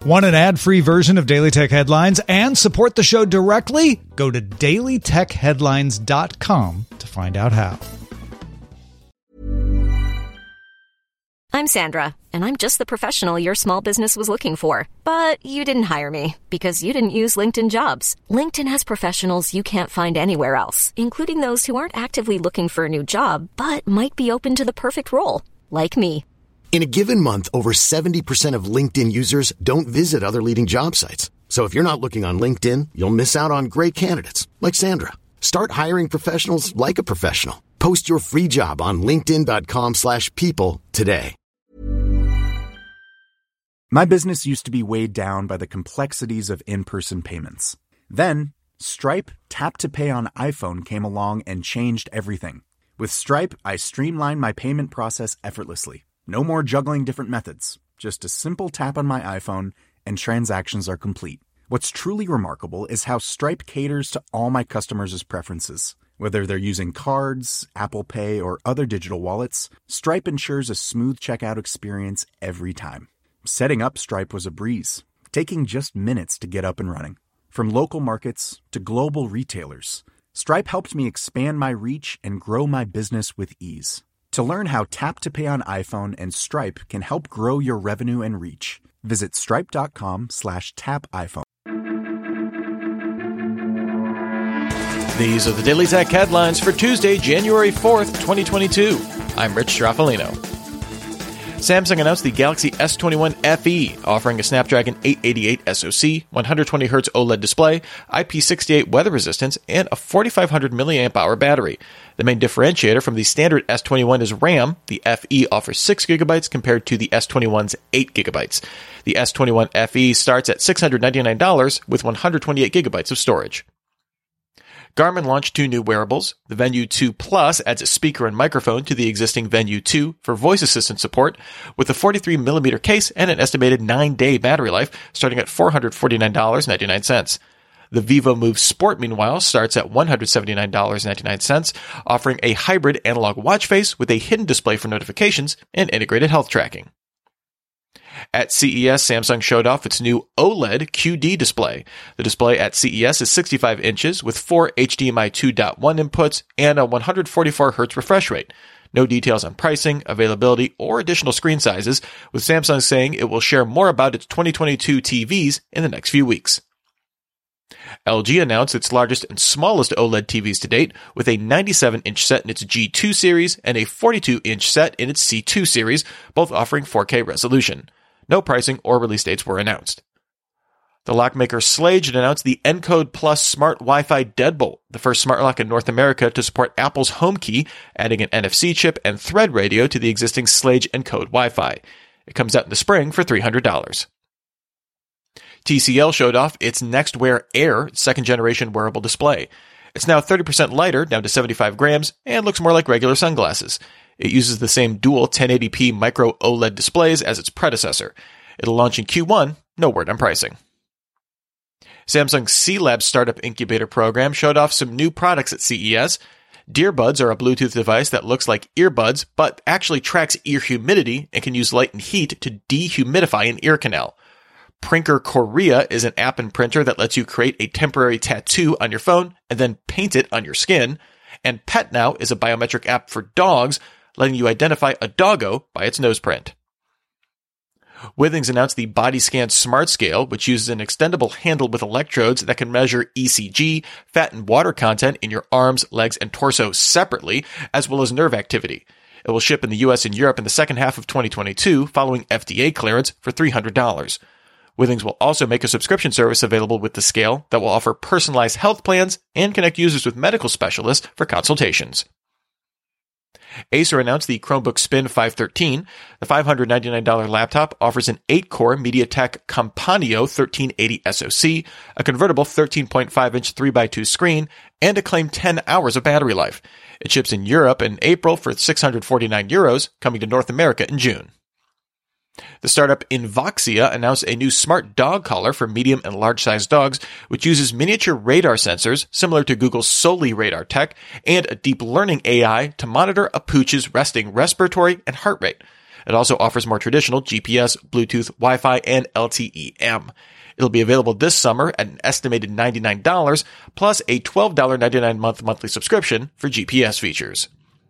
Want an ad-free version of Daily Tech Headlines and support the show directly? Go to dailytechheadlines.com to find out how. I'm Sandra, and I'm just the professional your small business was looking for. But you didn't hire me because you didn't use LinkedIn Jobs. LinkedIn has professionals you can't find anywhere else, including those who aren't actively looking for a new job, but might be open to the perfect role, like me. In a given month, over 70% of LinkedIn users don't visit other leading job sites. So if you're not looking on LinkedIn, you'll miss out on great candidates like Sandra. Start hiring professionals like a professional. Post your free job on linkedin.com/people today. My business used to be weighed down by the complexities of in-person payments. Then, Stripe Tap to Pay on iPhone came along and changed everything. With Stripe, I streamlined my payment process effortlessly. No more juggling different methods. Just a simple tap on my iPhone and transactions are complete. What's truly remarkable is how Stripe caters to all my customers' preferences. Whether they're using cards, Apple Pay, or other digital wallets, Stripe ensures a smooth checkout experience every time. Setting up Stripe was a breeze, taking just minutes to get up and running. From local markets to global retailers, Stripe helped me expand my reach and grow my business with ease. To learn how Tap to Pay on iPhone and Stripe can help grow your revenue and reach, visit stripe.com/tapiphone. These are the Daily Tech headlines for Tuesday, January 4th, 2022. I'm Rich Straffolino. Samsung announced the Galaxy S21 FE, offering a Snapdragon 888 SoC, 120Hz OLED display, IP68 weather resistance, and a 4500 mAh battery. The main differentiator from the standard S21 is RAM. The FE offers 6GB compared to the S21's 8GB. The S21 FE starts at $699 with 128GB of storage. Garmin launched 2 new wearables. The Venue 2 Plus adds a speaker and microphone to the existing Venue 2 for voice assistant support, with a 43mm case and an estimated 9-day battery life, starting at $449.99. The Vivo Move Sport, meanwhile, starts at $179.99, offering a hybrid analog watch face with a hidden display for notifications and integrated health tracking. At CES, Samsung showed off its new OLED QD display. The display at CES is 65 inches with 4 HDMI 2.1 inputs and a 144Hz refresh rate. No details on pricing, availability, or additional screen sizes, with Samsung saying it will share more about its 2022 TVs in the next few weeks. LG announced its largest and smallest OLED TVs to date, with a 97-inch set in its G2 series and a 42-inch set in its C2 series, both offering 4K resolution. No pricing or release dates were announced. The lock maker Schlage announced the Encode Plus Smart Wi-Fi Deadbolt, the first smart lock in North America to support Apple's HomeKey, adding an NFC chip and Thread radio to the existing Schlage Encode Wi-Fi. It comes out in the spring for $300. TCL showed off its NextWear Air second-generation wearable display. It's now 30% lighter, down to 75 grams, and looks more like regular sunglasses. It uses the same dual 1080p micro OLED displays as its predecessor. It'll launch in Q1, no word on pricing. Samsung's C-Lab Startup Incubator program showed off some new products at CES. Dearbuds are a Bluetooth device that looks like earbuds, but actually tracks ear humidity and can use light and heat to dehumidify an ear canal. Prinker Korea is an app and printer that lets you create a temporary tattoo on your phone and then paint it on your skin. And PetNow is a biometric app for dogs, letting you identify a doggo by its nose print. Withings announced the BodyScan Smart Scale, which uses an extendable handle with electrodes that can measure ECG, fat and water content in your arms, legs, and torso separately, as well as nerve activity. It will ship in the US and Europe in the second half of 2022, following FDA clearance for $300. Withings will also make a subscription service available with the scale that will offer personalized health plans and connect users with medical specialists for consultations. Acer announced the Chromebook Spin 513. The $599 laptop offers an 8-core MediaTek Companio 1380 SoC, a convertible 13.5-inch 3x2 screen, and a claimed 10 hours of battery life. It ships in Europe in April for €649, coming to North America in June. The startup Invoxia announced a new smart dog collar for medium and large-sized dogs, which uses miniature radar sensors similar to Google's Soli radar tech and a deep learning AI to monitor a pooch's resting respiratory and heart rate. It also offers more traditional GPS, Bluetooth, Wi-Fi, and LTE-M. It'll be available this summer at an estimated $99, plus a $12.99 monthly subscription for GPS features.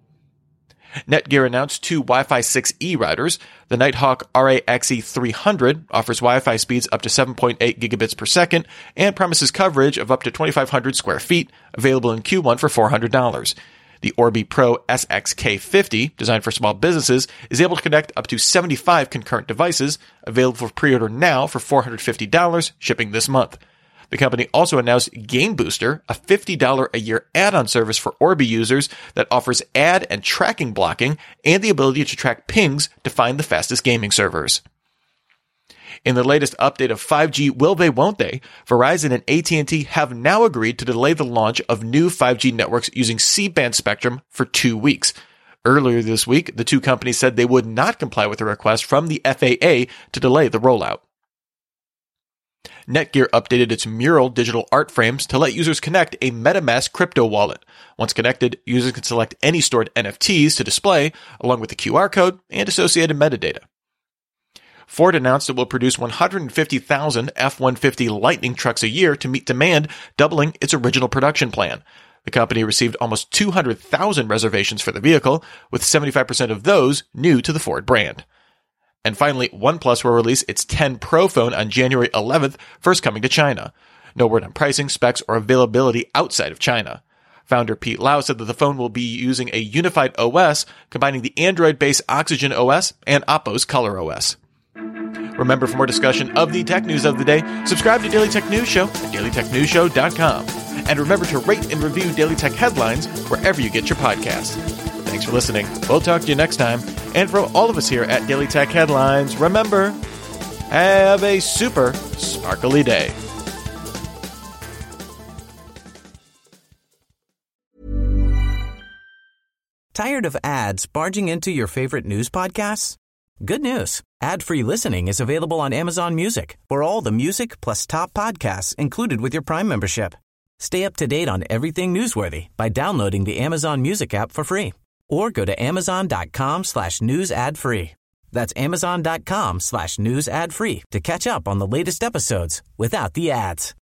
Netgear announced two Wi-Fi 6E routers. The Nighthawk RA-XE 300 offers Wi-Fi speeds up to 7.8 gigabits per second and promises coverage of up to 2,500 square feet, available in Q1 for $400. The Orbi Pro SXK50, designed for small businesses, is able to connect up to 75 concurrent devices, available for pre-order now for $450, shipping this month. The company also announced Game Booster, a $50 a year add-on service for Orbi users that offers ad and tracking blocking and the ability to track pings to find the fastest gaming servers. In the latest update of 5G Will They Won't They, Verizon and AT&T have now agreed to delay the launch of new 5G networks using C-band spectrum for 2 weeks. Earlier this week, the two companies said they would not comply with a request from the FAA to delay the rollout. Netgear updated its Mural digital art frames to let users connect a MetaMask crypto wallet. Once connected, users can select any stored NFTs to display, along with the QR code and associated metadata. Ford announced it will produce 150,000 F-150 Lightning trucks a year to meet demand, doubling its original production plan. The company received almost 200,000 reservations for the vehicle, with 75% of those new to the Ford brand. And finally, OnePlus will release its 10 Pro phone on January 11th, first coming to China. No word on pricing, specs, or availability outside of China. Founder Pete Lau said that the phone will be using a unified OS, combining the Android-based Oxygen OS and Oppo's Color OS. Remember, for more discussion of the tech news of the day, subscribe to Daily Tech News Show at dailytechnewsshow.com. And remember to rate and review Daily Tech Headlines wherever you get your podcasts. Thanks for listening. We'll talk to you next time. And from all of us here at Daily Tech Headlines, remember, have a super sparkly day. Tired of ads barging into your favorite news podcasts? Good news. Ad-free listening is available on Amazon Music for all the music plus top podcasts included with your Prime membership. Stay up to date on everything newsworthy by downloading the Amazon Music app for free. Or go to amazon.com/news ad free. That's amazon.com/news ad free to catch up on the latest episodes without the ads.